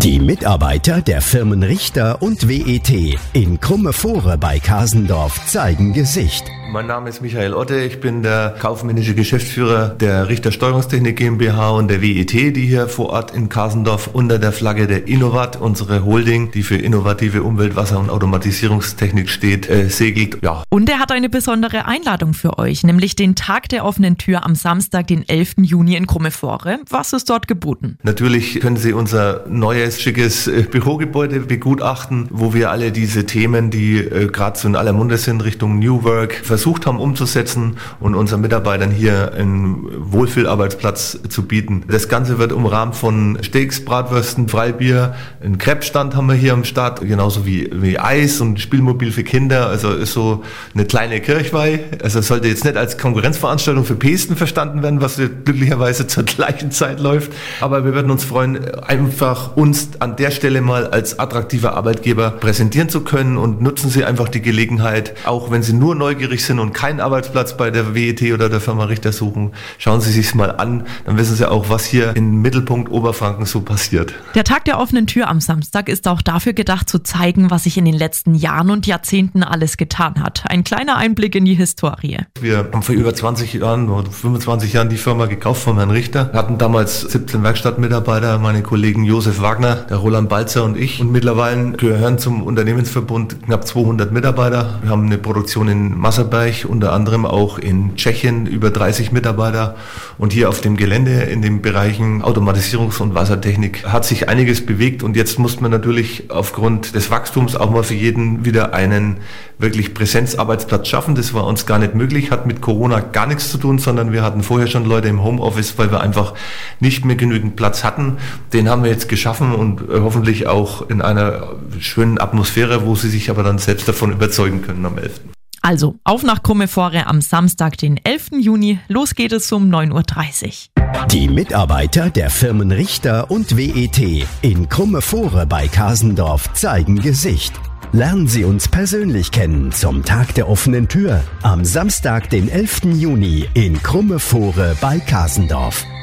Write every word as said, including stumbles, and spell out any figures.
Die Mitarbeiter der Firmen Richter und W E T in Krummefore bei Kasendorf zeigen Gesicht. Mein Name ist Michael Otte, ich bin der kaufmännische Geschäftsführer der Richter Steuerungstechnik GmbH und der W E T, die hier vor Ort in Kasendorf unter der Flagge der Innovat, unsere Holding, die für innovative Umwelt-, Wasser- und Automatisierungstechnik steht, äh, segelt. Ja. Und er hat eine besondere Einladung für euch, nämlich den Tag der offenen Tür am Samstag, den elften Juni in Krummefore. Was ist dort geboten? Natürlich können Sie unser neues, schickes äh, Bürogebäude begutachten, wo wir alle diese Themen, die äh, gerade so in aller Munde sind, Richtung New Work, versucht haben umzusetzen und unseren Mitarbeitern hier einen Wohlfühlarbeitsplatz zu bieten. Das Ganze wird umrahmt von Steaks, Bratwürsten, Freibier, einen Crepe-Stand haben wir hier am Start, genauso wie, wie Eis und Spielmobil für Kinder, also ist so eine kleine Kirchweih. Also es sollte jetzt nicht als Konkurrenzveranstaltung für Pesten verstanden werden, was glücklicherweise zur gleichen Zeit läuft, aber wir würden uns freuen, einfach uns an der Stelle mal als attraktiver Arbeitgeber präsentieren zu können und nutzen Sie einfach die Gelegenheit, auch wenn Sie nur neugierig sind und keinen Arbeitsplatz bei der W E T oder der Firma Richter suchen, schauen Sie sich's mal an, dann wissen Sie auch, was hier im Mittelpunkt Oberfranken so passiert. Der Tag der offenen Tür am Samstag ist auch dafür gedacht, zu zeigen, was sich in den letzten Jahren und Jahrzehnten alles getan hat. Ein kleiner Einblick in die Historie. Wir haben vor über zwanzig Jahren oder fünfundzwanzig Jahren die Firma gekauft von Herrn Richter. Wir hatten damals siebzehn Werkstattmitarbeiter, meine Kollegen Josef Wagner, der Roland Balzer und ich. Und mittlerweile gehören zum Unternehmensverbund knapp zweihundert Mitarbeiter. Wir haben eine Produktion in Masserberg, unter anderem auch in Tschechien über dreißig Mitarbeiter. Und hier auf dem Gelände in den Bereichen Automatisierungs- und Wassertechnik hat sich einiges bewegt. Und jetzt muss man natürlich aufgrund des Wachstums auch mal für jeden wieder einen wirklich Präsenzarbeitsplatz schaffen. Das war uns gar nicht möglich, hat mit Corona gar nichts zu tun, sondern wir hatten vorher schon Leute im Homeoffice, weil wir einfach nicht mehr genügend Platz hatten. Den haben wir jetzt geschaffen und hoffentlich auch in einer schönen Atmosphäre, wo sie sich aber dann selbst davon überzeugen können am elften Also, auf nach Krummefore am Samstag, den elften Juni. Los geht es um neun Uhr dreißig. Die Mitarbeiter der Firmen Richter und W E T in Krummefore bei Kasendorf zeigen Gesicht. Lernen Sie uns persönlich kennen zum Tag der offenen Tür am Samstag, den elften Juni in Krummefore bei Kasendorf.